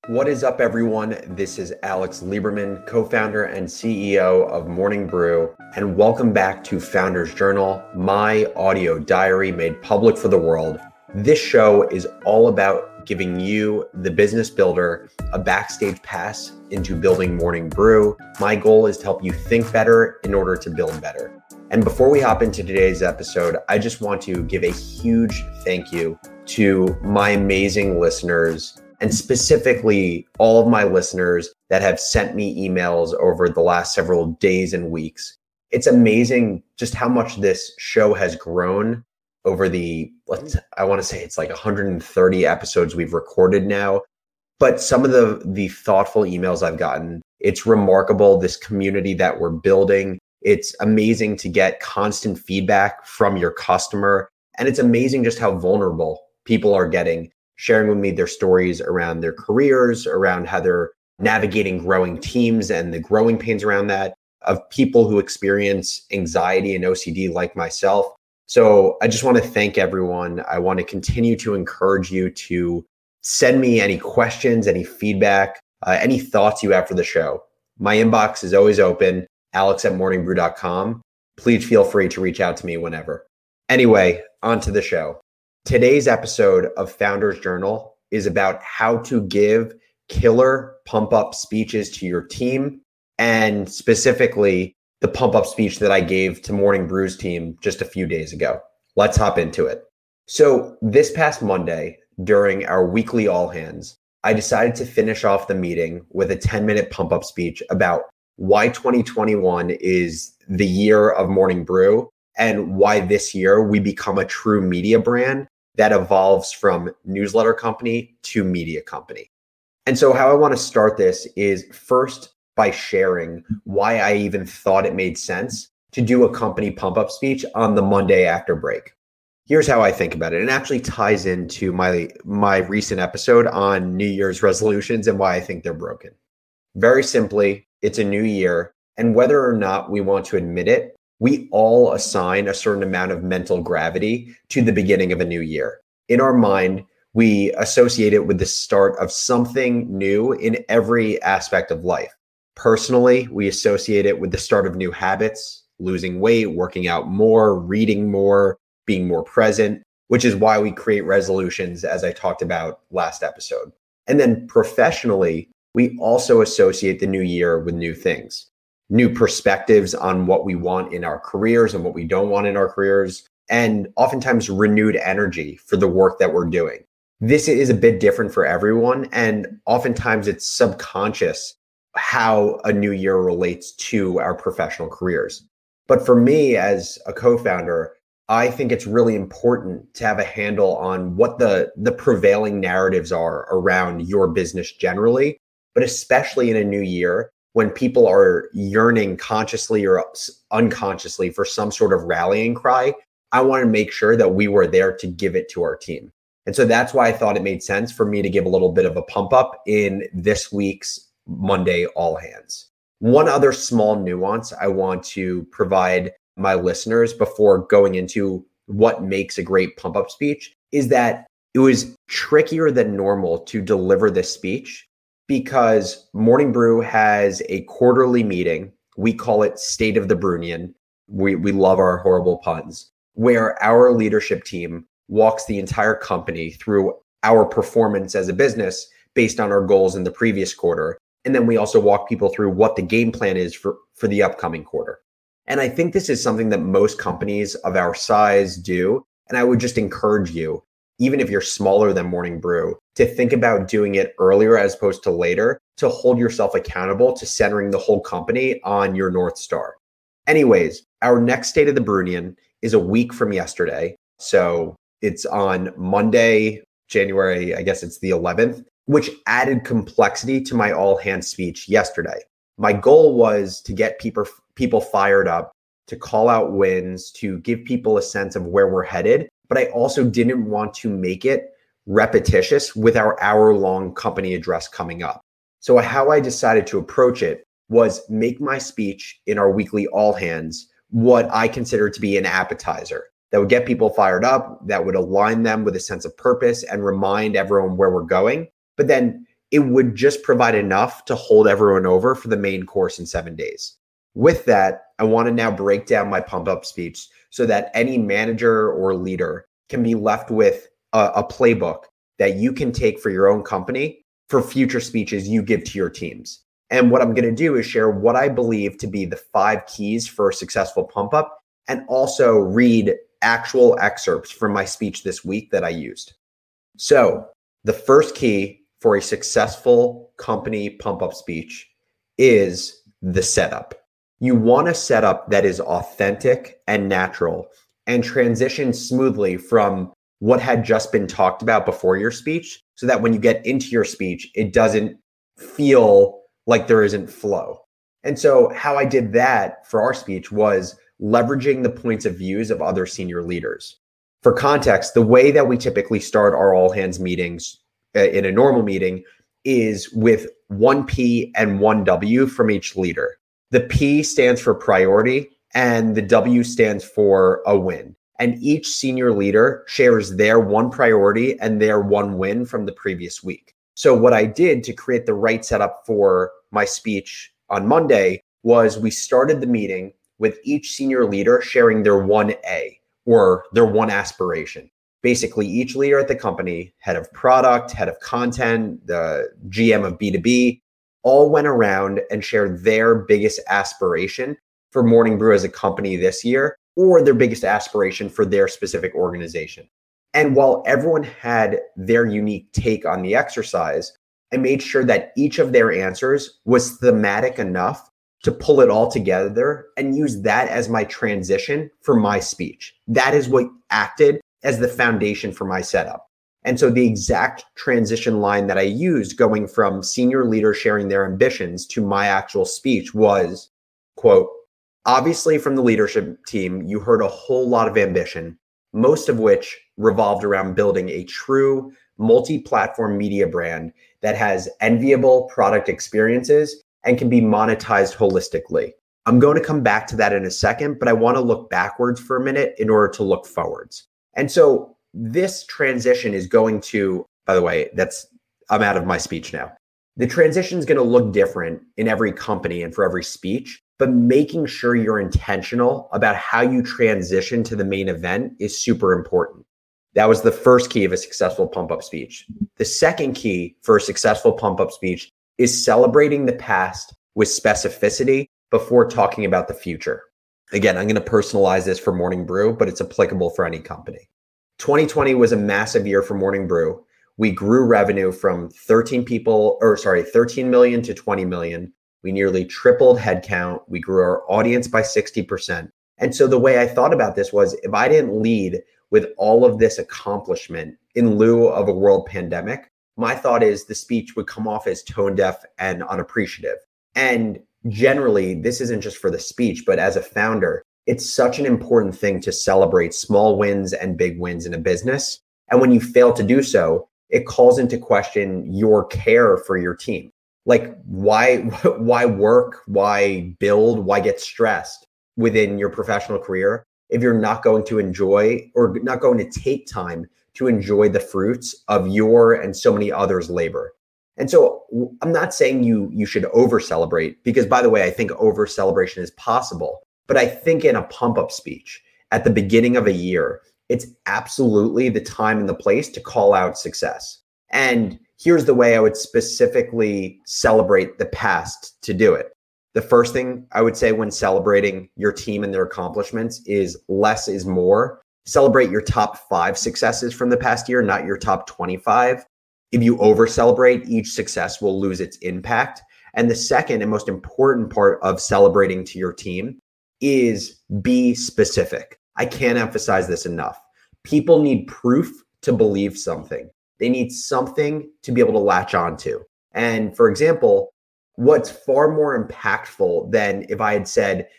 What is up, everyone? This is Alex Lieberman, co-founder and CEO of Morning Brew, and welcome back to Founders Journal, my audio diary made public for the world. This show is all about giving you, the business builder, a backstage pass into building Morning Brew. My goal is to help you think better in order to build better. And before we hop into today's episode, I just want to give a huge thank you to my amazing listeners, and specifically all of my listeners that have sent me emails over the last several days and weeks. It's amazing just how much this show has grown over I want to say it's like 130 episodes we've recorded now. But some of the thoughtful emails I've gotten, it's remarkable, this community that we're building. It's amazing to get constant feedback from your customer. And it's amazing just how vulnerable people are getting, sharing with me their stories around their careers, around how they're navigating growing teams and the growing pains around that, of people who experience anxiety and OCD like myself. So I just want to thank everyone. I want to continue to encourage you to send me any questions, any feedback, any thoughts you have for the show. My inbox is always open, alex@morningbrew.com. Please feel free to reach out to me whenever. Anyway, on to the show. Today's episode of Founders Journal is about how to give killer pump-up speeches to your team, and specifically the pump-up speech that I gave to Morning Brew's team just a few days ago. Let's hop into it. So this past Monday, during our weekly all hands, I decided to finish off the meeting with a 10-minute pump-up speech about why 2021 is the year of Morning Brew and why this year we become a true media brand that evolves from newsletter company to media company. And so how I want to start this is first by sharing why I even thought it made sense to do a company pump-up speech on the Monday after break. Here's how I think about it. It actually ties into my recent episode on New Year's resolutions and why I think they're broken. Very simply, it's a new year, and whether or not we want to admit it, we all assign a certain amount of mental gravity to the beginning of a new year. In our mind, we associate it with the start of something new in every aspect of life. Personally, we associate it with the start of new habits, losing weight, working out more, reading more, being more present, which is why we create resolutions, as I talked about last episode. And then professionally, we also associate the new year with new things. New perspectives on what we want in our careers and what we don't want in our careers, and oftentimes renewed energy for the work that we're doing. This is a bit different for everyone, and oftentimes it's subconscious how a new year relates to our professional careers. But for me as a co-founder, I think it's really important to have a handle on what the prevailing narratives are around your business generally, but especially in a new year, when people are yearning consciously or unconsciously for some sort of rallying cry, I want to make sure that we were there to give it to our team. And so that's why I thought it made sense for me to give a little bit of a pump up in this week's Monday All Hands. One other small nuance I want to provide my listeners before going into what makes a great pump up speech is that it was trickier than normal to deliver this speech, because Morning Brew has a quarterly meeting. We call it State of the Brewnian. We love our horrible puns, where our leadership team walks the entire company through our performance as a business based on our goals in the previous quarter. And then we also walk people through what the game plan is for the upcoming quarter. And I think this is something that most companies of our size do. And I would just encourage you, even if you're smaller than Morning Brew, to think about doing it earlier as opposed to later, to hold yourself accountable to centering the whole company on your North Star. Anyways, our next State of the Brewnian is a week from yesterday. So it's on Monday, January, I guess it's the 11th, which added complexity to my all hands speech yesterday. My goal was to get people fired up, to call out wins, to give people a sense of where we're headed. But I also didn't want to make it repetitious with our hour-long company address coming up. So how I decided to approach it was make my speech in our weekly all hands what I consider to be an appetizer that would get people fired up, that would align them with a sense of purpose and remind everyone where we're going, but then it would just provide enough to hold everyone over for the main course in 7 days. With that, I want to now break down my pump up speech so that any manager or leader can be left with a playbook that you can take for your own company for future speeches you give to your teams. And what I'm going to do is share what I believe to be the 5 keys for a successful pump up, and also read actual excerpts from my speech this week that I used. So the first key for a successful company pump up speech is the setup. You want a setup that is authentic and natural and transition smoothly from what had just been talked about before your speech, so that when you get into your speech, it doesn't feel like there isn't flow. And so how I did that for our speech was leveraging the points of views of other senior leaders. For context, the way that we typically start our all hands meetings in a normal meeting is with 1 P and 1 W from each leader. The P stands for priority and the W stands for a win. And each senior leader shares their 1 priority and their 1 win from the previous week. So what I did to create the right setup for my speech on Monday was we started the meeting with each senior leader sharing their 1A, or their 1 aspiration. Basically, each leader at the company, head of product, head of content, the GM of B2B, all went around and shared their biggest aspiration for Morning Brew as a company this year, or their biggest aspiration for their specific organization. And while everyone had their unique take on the exercise, I made sure that each of their answers was thematic enough to pull it all together and use that as my transition for my speech. That is what acted as the foundation for my setup. And so the exact transition line that I used going from senior leaders sharing their ambitions to my actual speech was, quote, "Obviously from the leadership team, you heard a whole lot of ambition, most of which revolved around building a true multi-platform media brand that has enviable product experiences and can be monetized holistically. I'm going to come back to that in a second, but I want to look backwards for a minute in order to look forwards." And so this transition is going to, by the way, I'm out of my speech now. The transition is going to look different in every company and for every speech, but making sure you're intentional about how you transition to the main event is super important. That was the first key of a successful pump-up speech. The second key for a successful pump-up speech is celebrating the past with specificity before talking about the future. Again, I'm going to personalize this for Morning Brew, but it's applicable for any company. 2020 was a massive year for Morning Brew. We grew revenue from 13 million to 20 million. We nearly tripled headcount. We grew our audience by 60%. And so the way I thought about this was, if I didn't lead with all of this accomplishment in lieu of a world pandemic, my thought is the speech would come off as tone deaf and unappreciative. And generally, this isn't just for the speech, but as a founder, it's such an important thing to celebrate small wins and big wins in a business. And when you fail to do so, it calls into question your care for your team. Like, why work, why build, why get stressed within your professional career if you're not going to enjoy or not going to take time to enjoy the fruits of your and so many others' labor? And so I'm not saying you should over celebrate, because, by the way, I think over celebration is possible. But I think in a pump-up speech at the beginning of a year, it's absolutely the time and the place to call out success. And here's the way I would specifically celebrate the past to do it. The first thing I would say when celebrating your team and their accomplishments is less is more. Celebrate your top 5 successes from the past year, not your top 25. If you over celebrate, each success will lose its impact. And the second and most important part of celebrating to your team is be specific. I can't emphasize this enough. People need proof to believe something. They need something to be able to latch onto. And for example, what's far more impactful than if I had said,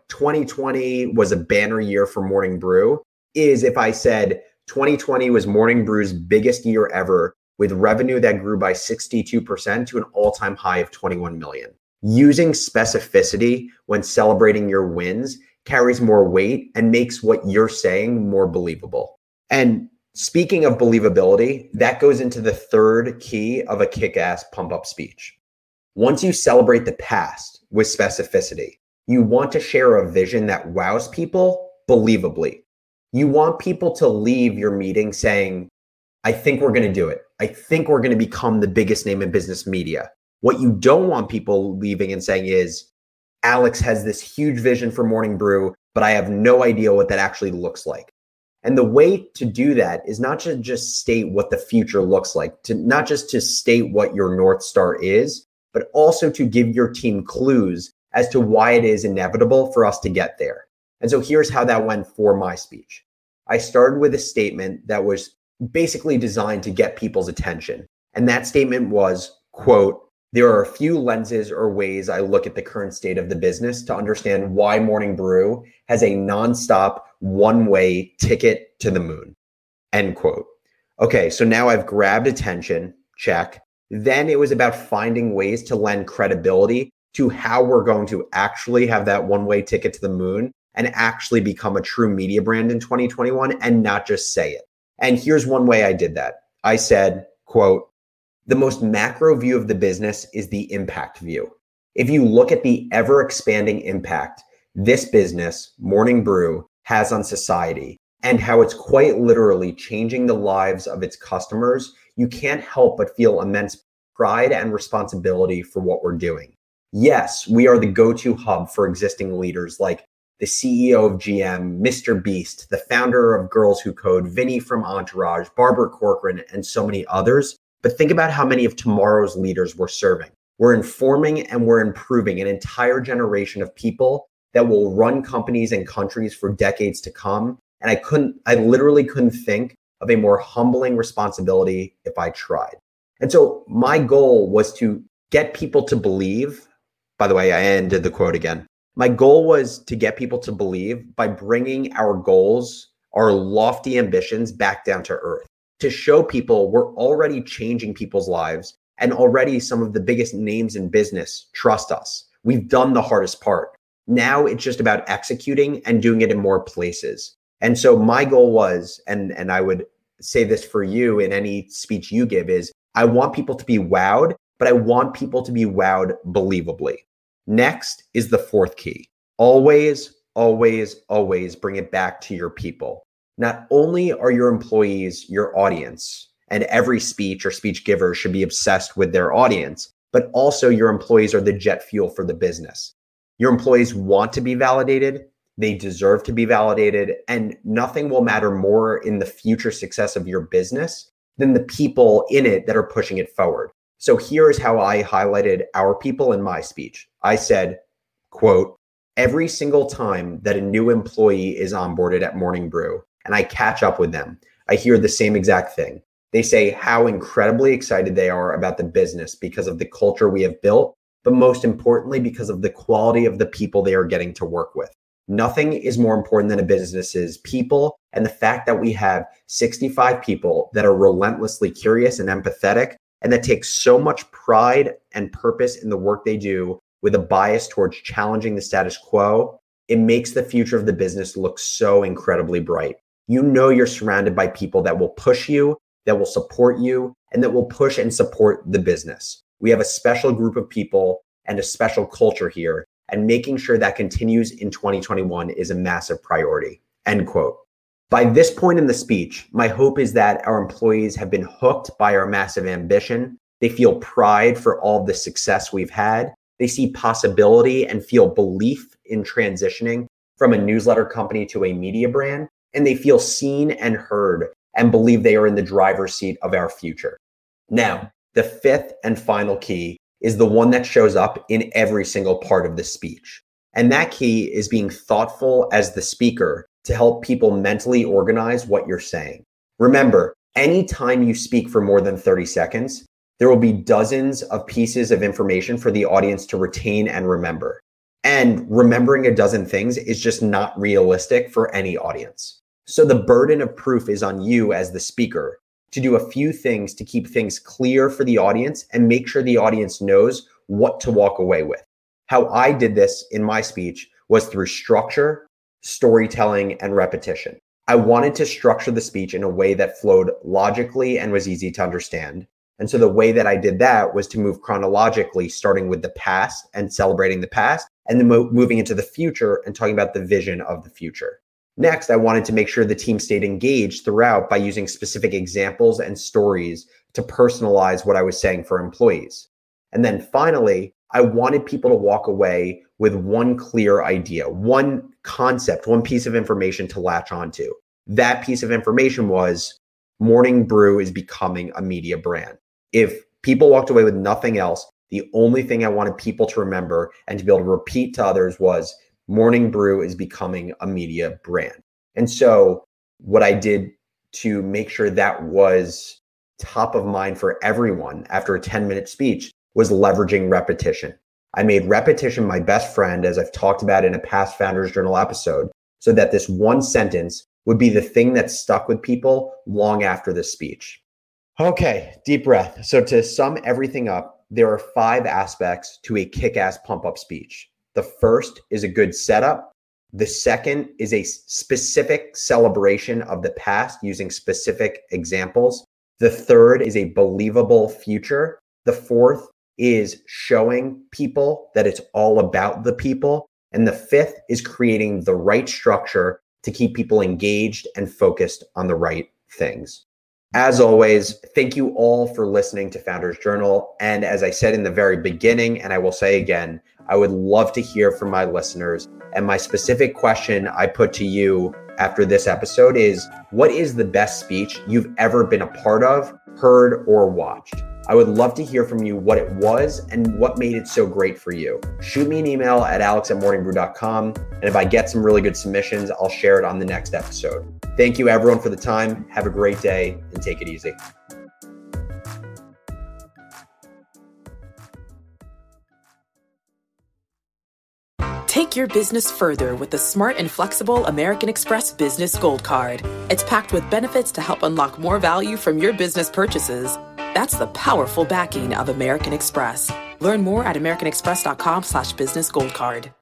2020 was a banner year for Morning Brew, is if I said 2020 was Morning Brew's biggest year ever, with revenue that grew by 62% to an all-time high of 21 million. Using specificity when celebrating your wins carries more weight and makes what you're saying more believable. And Speaking of believability, that goes into the third key of a kick-ass pump-up speech. Once you celebrate the past with specificity, you want to share a vision that wows people believably. You want people to leave your meeting saying, I think we're going to do it. I think we're going to become the biggest name in business media. What you don't want people leaving and saying is, Alex has this huge vision for Morning Brew, but I have no idea what that actually looks like. And the way to do that is not to just state what the future looks like, not just to state what your North Star is, but also to give your team clues as to why it is inevitable for us to get there. And so here's how that went for my speech. I started with a statement that was basically designed to get people's attention. And that statement was, quote, there are a few lenses or ways I look at the current state of the business to understand why Morning Brew has a nonstop one-way ticket to the moon, end quote. Okay, so now I've grabbed attention, check. Then it was about finding ways to lend credibility to how we're going to actually have that one-way ticket to the moon and actually become a true media brand in 2021 and not just say it. And here's one way I did that. I said, quote, the most macro view of the business is the impact view. If you look at the ever expanding impact this business, Morning Brew, has on society and how it's quite literally changing the lives of its customers, you can't help but feel immense pride and responsibility for what we're doing. Yes, we are the go-to hub for existing leaders like the CEO of GM, Mr. Beast, the founder of Girls Who Code, Vinny from Entourage, Barbara Corcoran, and so many others. But think about how many of tomorrow's leaders we're serving. We're informing and we're improving an entire generation of people that will run companies and countries for decades to come. And I literally couldn't think of a more humbling responsibility if I tried. And so my goal was to get people to believe. By the way, I ended the quote again. My goal was to get people to believe by bringing our goals, our lofty ambitions back down to earth, to show people we're already changing people's lives and already some of the biggest names in business trust us. We've done the hardest part. Now it's just about executing and doing it in more places. And so my goal was, and I would say this for you in any speech you give, is I want people to be wowed, but I want people to be wowed believably. Next is the fourth key. Always, always, always bring it back to your people. Not only are your employees your audience, and every speech or speech giver should be obsessed with their audience, but also your employees are the jet fuel for the business. Your employees want to be validated, they deserve to be validated, and nothing will matter more in the future success of your business than the people in it that are pushing it forward. So here is how I highlighted our people in my speech. I said, quote, every single time that a new employee is onboarded at Morning Brew and I catch up with them, I hear the same exact thing. They say how incredibly excited they are about the business because of the culture we have built, but most importantly, because of the quality of the people they are getting to work with. Nothing is more important than a business's people, and the fact that we have 65 people that are relentlessly curious and empathetic and that take so much pride and purpose in the work they do with a bias towards challenging the status quo, it makes the future of the business look so incredibly bright. You know you're surrounded by people that will push you, that will support you, and that will push and support the business. We have a special group of people and a special culture here, and making sure that continues in 2021 is a massive priority, end quote. By this point in the speech, my hope is that our employees have been hooked by our massive ambition. They feel pride for all the success we've had. They see possibility and feel belief in transitioning from a newsletter company to a media brand. And they feel seen and heard and believe they are in the driver's seat of our future. Now, the fifth and final key is the one that shows up in every single part of the speech. And that key is being thoughtful as the speaker to help people mentally organize what you're saying. Remember, anytime you speak for more than 30 seconds, there will be dozens of pieces of information for the audience to retain and remember. And remembering a dozen things is just not realistic for any audience. So the burden of proof is on you as the speaker to do a few things to keep things clear for the audience and make sure the audience knows what to walk away with. How I did this in my speech was through structure, storytelling, and repetition. I wanted to structure the speech in a way that flowed logically and was easy to understand. And so the way that I did that was to move chronologically, starting with the past and celebrating the past, and then moving into the future and talking about the vision of the future. Next, I wanted to make sure the team stayed engaged throughout by using specific examples and stories to personalize what I was saying for employees. And then finally, I wanted people to walk away with one clear idea, one concept, one piece of information to latch onto. That piece of information was Morning Brew is becoming a media brand. If people walked away with nothing else, the only thing I wanted people to remember and to be able to repeat to others was Morning Brew is becoming a media brand. And so what I did to make sure that was top of mind for everyone after a 10-minute speech was leveraging repetition. I made repetition my best friend, as I've talked about in a past Founders Journal episode, so that this one sentence would be the thing that stuck with people long after the speech. Okay, deep breath. So to sum everything up, there are 5 aspects to a kick-ass pump-up speech. The first is a good setup. The second is a specific celebration of the past using specific examples. The third is a believable future. The fourth is showing people that it's all about the people. And the fifth is creating the right structure to keep people engaged and focused on the right things. As always, thank you all for listening to Founders Journal. And as I said in the very beginning, and I will say again, I would love to hear from my listeners. And my specific question I put to you after this episode is, what is the best speech you've ever been a part of, heard, or watched? I would love to hear from you what it was and what made it so great for you. Shoot me an email at alex@morningbrew.com. And if I get some really good submissions, I'll share it on the next episode. Thank you everyone for the time. Have a great day and take it easy. Take your business further with the smart and flexible American Express Business Gold Card. It's packed with benefits to help unlock more value from your business purchases. That's the powerful backing of American Express. Learn more at americanexpress.com/businessgoldcard.